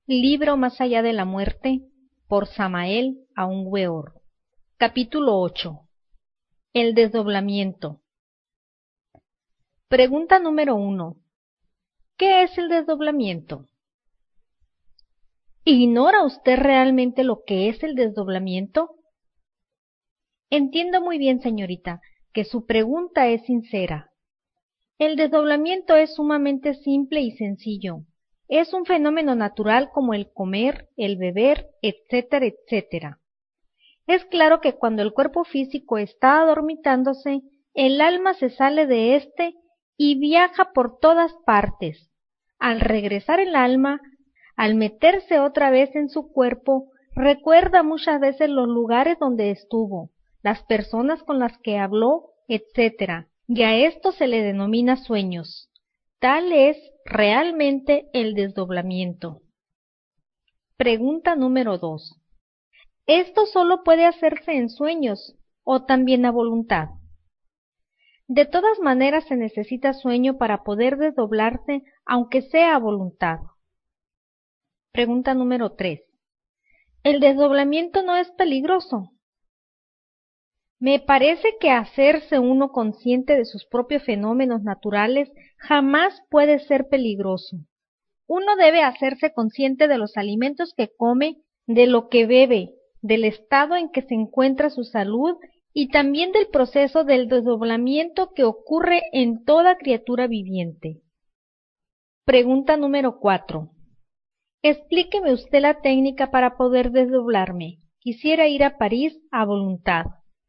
Libro Más allá de la muerte, por Samael Aun Weor. Capítulo 8. El desdoblamiento. Pregunta número 1. ¿Qué es el desdoblamiento? ¿Ignora usted realmente lo que es el desdoblamiento? Entiendo muy bien, señorita, que su pregunta es sincera. El desdoblamiento es sumamente simple y sencillo. Es un fenómeno natural como el comer, el beber, etcétera, etcétera. Es claro que cuando el cuerpo físico está adormitándose, el alma se sale de éste y viaja por todas partes. Al regresar el alma, al meterse otra vez en su cuerpo, recuerda muchas veces los lugares donde estuvo, las personas con las que habló, etcétera, y a esto se le denomina sueños. Tal es realmente el desdoblamiento. Pregunta número 2. ¿Esto solo puede hacerse en sueños o también a voluntad? De todas maneras se necesita sueño para poder desdoblarse, aunque sea a voluntad. Pregunta número 3. ¿El desdoblamiento no es peligroso? Me parece que hacerse uno consciente de sus propios fenómenos naturales jamás puede ser peligroso. Uno debe hacerse consciente de los alimentos que come, de lo que bebe, del estado en que se encuentra su salud y también del proceso del desdoblamiento que ocurre en toda criatura viviente. Pregunta número 4. Explíqueme usted la técnica para poder desdoblarme. Quisiera ir a París a voluntad.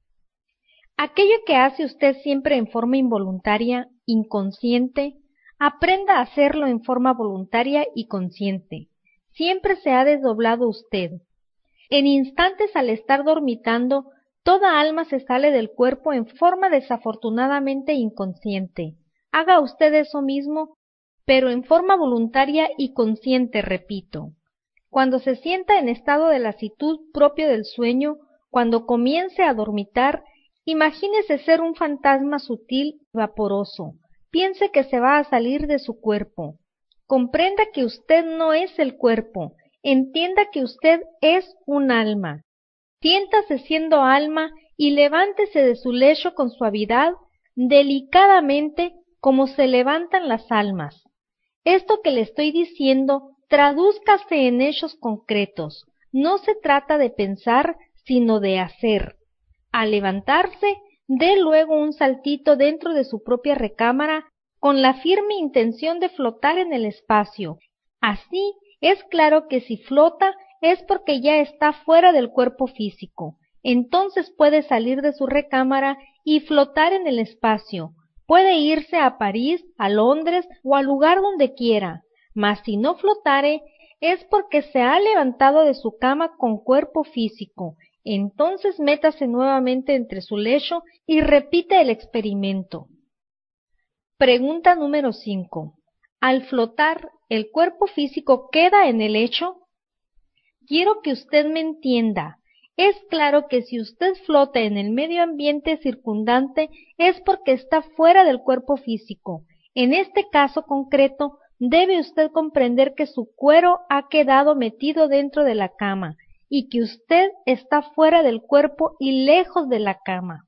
Aquello que hace usted siempre en forma involuntaria, inconsciente, aprenda a hacerlo en forma voluntaria y consciente. Siempre se ha desdoblado usted. En instantes al estar dormitando, toda alma se sale del cuerpo en forma desafortunadamente inconsciente. Haga usted eso mismo, pero en forma voluntaria y consciente, repito. Cuando se sienta en estado de lasitud propio del sueño, cuando comience a dormitar, imagínese ser un fantasma sutil y vaporoso. Piense que se va a salir de su cuerpo. Comprenda que usted no es el cuerpo. Entienda que usted es un alma. Siéntase siendo alma y levántese de su lecho con suavidad, delicadamente, como se levantan las almas. Esto que le estoy diciendo, tradúzcase en hechos concretos. No se trata de pensar, sino de hacer. Al levantarse, dé luego un saltito dentro de su propia recámara con la firme intención de flotar en el espacio. Así es claro que si flota es porque ya está fuera del cuerpo físico. Entonces puede salir de su recámara y flotar en el espacio. Puede irse a París, a Londres o al lugar donde quiera. Mas si no flotare es porque se ha levantado de su cama con cuerpo físico. Entonces métase nuevamente entre su lecho y repite el experimento. Pregunta número 5. Al flotar, ¿el cuerpo físico queda en el lecho? Quiero que usted me entienda. Es claro que si usted flota en el medio ambiente circundante es porque está fuera del cuerpo físico. En este caso concreto, debe usted comprender que su cuero ha quedado metido dentro de la cama y que usted está fuera del cuerpo y lejos de la cama.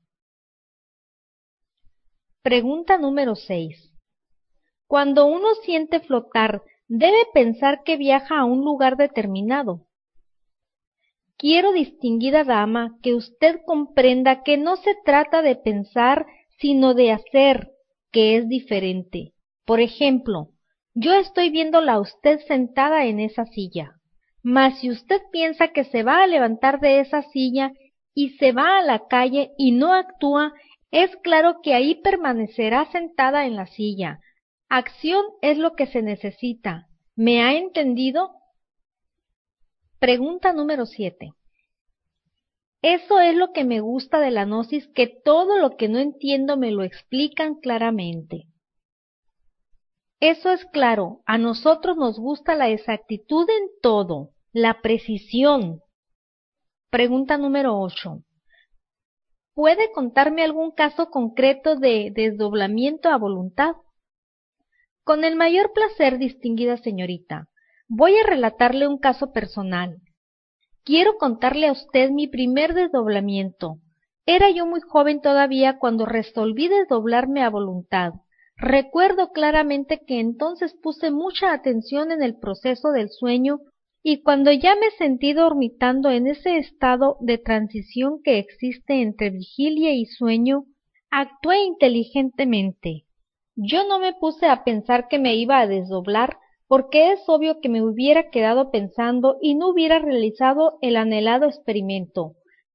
Pregunta número 6. Cuando uno siente flotar, debe pensar que viaja a un lugar determinado. Quiero, distinguida dama, que usted comprenda que no se trata de pensar, sino de hacer, que es diferente. Por ejemplo, yo estoy viéndola a usted sentada en esa silla. Mas si usted piensa que se va a levantar de esa silla y se va a la calle y no actúa, es claro que ahí permanecerá sentada en la silla. Acción es lo que se necesita. ¿Me ha entendido? Pregunta número 7. Eso es lo que me gusta de la gnosis, que todo lo que no entiendo me lo explican claramente. Eso es claro, a nosotros nos gusta la exactitud en todo, la precisión. Pregunta número 8. ¿Puede contarme algún caso concreto de desdoblamiento a voluntad? Con el mayor placer, distinguida señorita. Voy a relatarle un caso personal. Quiero contarle a usted mi primer desdoblamiento. Era yo muy joven todavía cuando resolví desdoblarme a voluntad. Recuerdo claramente que entonces puse mucha atención en el proceso del sueño y cuando ya me sentí dormitando en ese estado de transición que existe entre vigilia y sueño, actué inteligentemente. Yo no me puse a pensar que me iba a desdoblar, porque es obvio que me hubiera quedado pensando y no hubiera realizado el anhelado experimento.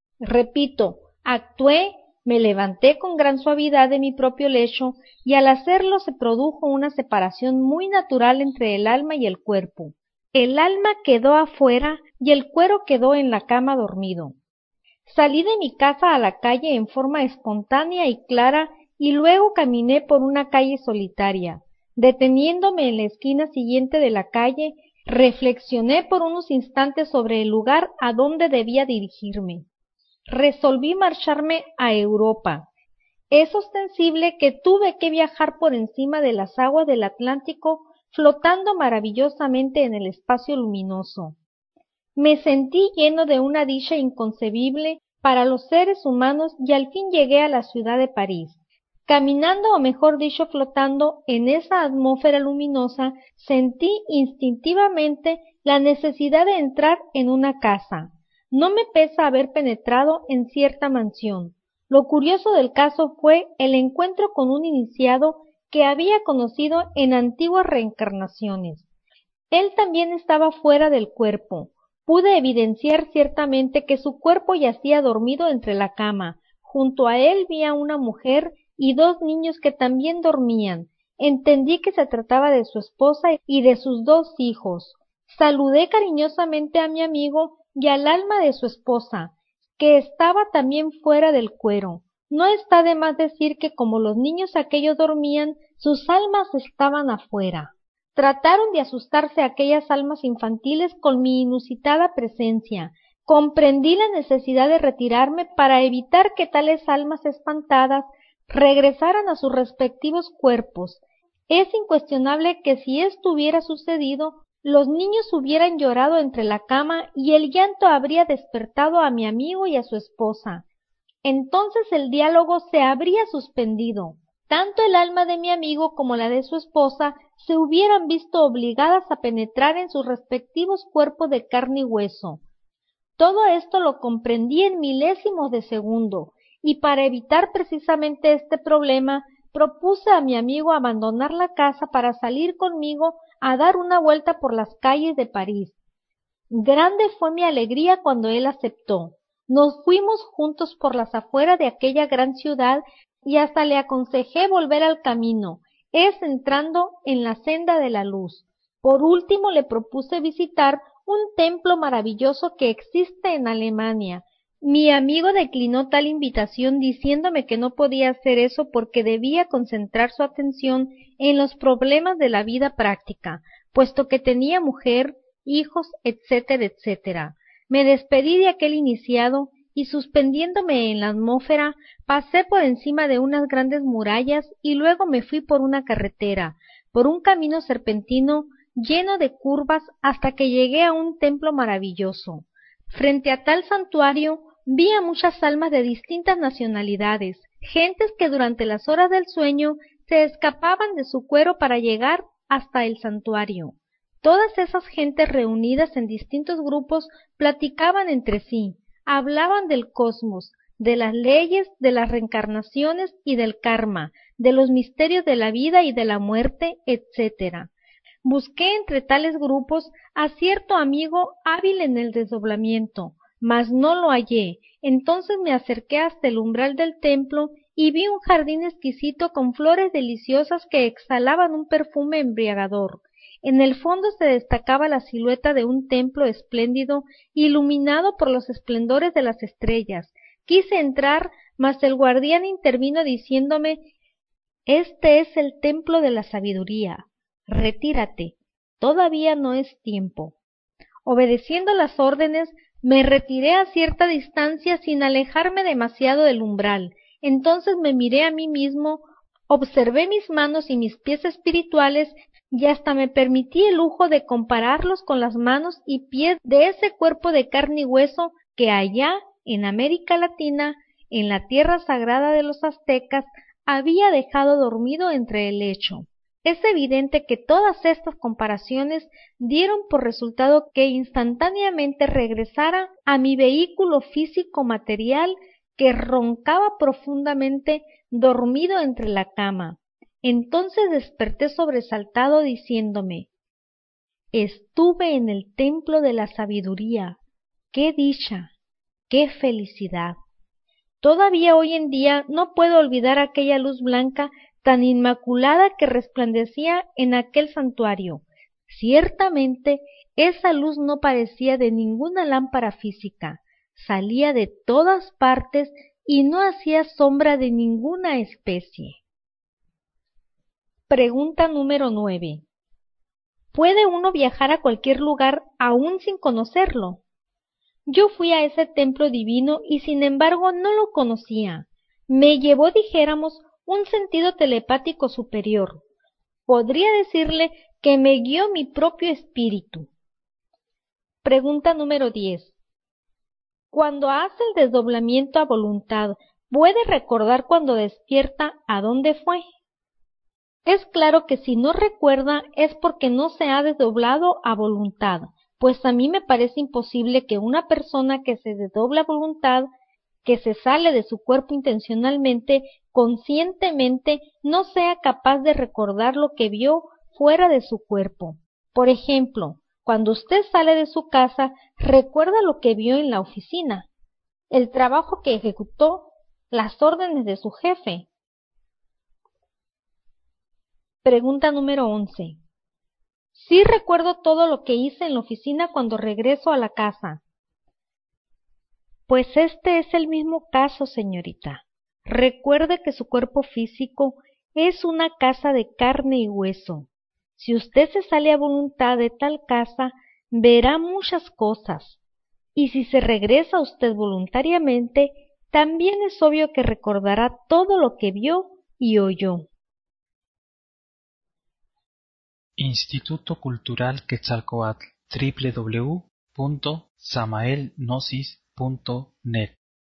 Repito, actué, me levanté con gran suavidad de mi propio lecho y al hacerlo se produjo una separación muy natural entre el alma y el cuerpo. El alma quedó afuera y el cuero quedó en la cama dormido. Salí de mi casa a la calle en forma espontánea y clara y luego caminé por una calle solitaria. Deteniéndome en la esquina siguiente de la calle, reflexioné por unos instantes sobre el lugar a donde debía dirigirme. Resolví marcharme a Europa. Es ostensible que tuve que viajar por encima de las aguas del Atlántico, flotando maravillosamente en el espacio luminoso. Me sentí lleno de una dicha inconcebible para los seres humanos y al fin llegué a la ciudad de París. Caminando, o mejor dicho, flotando en esa atmósfera luminosa, sentí instintivamente la necesidad de entrar en una casa. No me pesa haber penetrado en cierta mansión. Lo curioso del caso fue el encuentro con un iniciado que había conocido en antiguas reencarnaciones. Él también estaba fuera del cuerpo. Pude evidenciar ciertamente que su cuerpo yacía dormido entre la cama. Junto a él vi a una mujer y dos niños que también dormían. Entendí que se trataba de su esposa y de sus dos hijos. Saludé cariñosamente a mi amigo y al alma de su esposa, que estaba también fuera del cuero. No está de más decir que como los niños aquellos dormían, sus almas estaban afuera. Trataron de asustarse aquellas almas infantiles con mi inusitada presencia. Comprendí la necesidad de retirarme para evitar que tales almas espantadas regresaran a sus respectivos cuerpos. Es incuestionable que si esto hubiera sucedido, los niños hubieran llorado entre la cama y el llanto habría despertado a mi amigo y a su esposa. Entonces el diálogo se habría suspendido. Tanto el alma de mi amigo como la de su esposa se hubieran visto obligadas a penetrar en sus respectivos cuerpos de carne y hueso. Todo esto lo comprendí en milésimos de segundo, y para evitar precisamente este problema, propuse a mi amigo abandonar la casa para salir conmigo a dar una vuelta por las calles de París. Grande fue mi alegría cuando él aceptó. Nos fuimos juntos por las afueras de aquella gran ciudad y hasta le aconsejé volver al camino, es entrando en la senda de la luz. Por último le propuse visitar un templo maravilloso que existe en Alemania. Mi amigo declinó tal invitación diciéndome que no podía hacer eso porque debía concentrar su atención en los problemas de la vida práctica, puesto que tenía mujer, hijos, etcétera, etcétera. Me despedí de aquel iniciado y suspendiéndome en la atmósfera, pasé por encima de unas grandes murallas y luego me fui por una carretera, por un camino serpentino lleno de curvas hasta que llegué a un templo maravilloso. Frente a tal santuario vi a muchas almas de distintas nacionalidades, gentes que durante las horas del sueño se escapaban de su cuero para llegar hasta el santuario. Todas esas gentes reunidas en distintos grupos platicaban entre sí, hablaban del cosmos, de las leyes, de las reencarnaciones y del karma, de los misterios de la vida y de la muerte, etc. Busqué entre tales grupos a cierto amigo hábil en el desdoblamiento, mas no lo hallé. Entonces me acerqué hasta el umbral del templo y vi un jardín exquisito con flores deliciosas que exhalaban un perfume embriagador. En el fondo se destacaba la silueta de un templo espléndido, iluminado por los esplendores de las estrellas. Quise entrar, mas el guardián intervino diciéndome: «Este es el templo de la sabiduría. Retírate, todavía no es tiempo». Obedeciendo las órdenes, me retiré a cierta distancia sin alejarme demasiado del umbral. Entonces me miré a mí mismo, observé mis manos y mis pies espirituales, y hasta me permití el lujo de compararlos con las manos y pies de ese cuerpo de carne y hueso que allá, en América Latina, en la tierra sagrada de los aztecas, había dejado dormido entre el lecho. Es evidente que todas estas comparaciones dieron por resultado que instantáneamente regresara a mi vehículo físico material que roncaba profundamente dormido entre la cama. Entonces desperté sobresaltado diciéndome: estuve en el templo de la sabiduría. ¡Qué dicha! ¡Qué felicidad! Todavía hoy en día no puedo olvidar aquella luz blanca tan inmaculada que resplandecía en aquel santuario. Ciertamente, esa luz no parecía de ninguna lámpara física, salía de todas partes y no hacía sombra de ninguna especie. Pregunta número 9. ¿Puede uno viajar a cualquier lugar aún sin conocerlo? Yo fui a ese templo divino y sin embargo no lo conocía. Me llevó, dijéramos, un sentido telepático superior. Podría decirle que me guió mi propio espíritu. Pregunta número 10. Cuando hace el desdoblamiento a voluntad, ¿puede recordar cuando despierta a dónde fue? Es claro que si no recuerda es porque no se ha desdoblado a voluntad, pues a mí me parece imposible que una persona que se desdobla a voluntad, que se sale de su cuerpo intencionalmente, conscientemente, no sea capaz de recordar lo que vio fuera de su cuerpo. Por ejemplo, cuando usted sale de su casa, recuerda lo que vio en la oficina, el trabajo que ejecutó, las órdenes de su jefe. Pregunta número 11. Sí recuerdo todo lo que hice en la oficina cuando regreso a la casa. Pues este es el mismo caso, señorita. Recuerde que su cuerpo físico es una casa de carne y hueso. Si usted se sale a voluntad de tal casa, verá muchas cosas. Y si se regresa usted voluntariamente, también es obvio que recordará todo lo que vio y oyó. Instituto Cultural Quetzalcóatl, www.samaelgnosis.net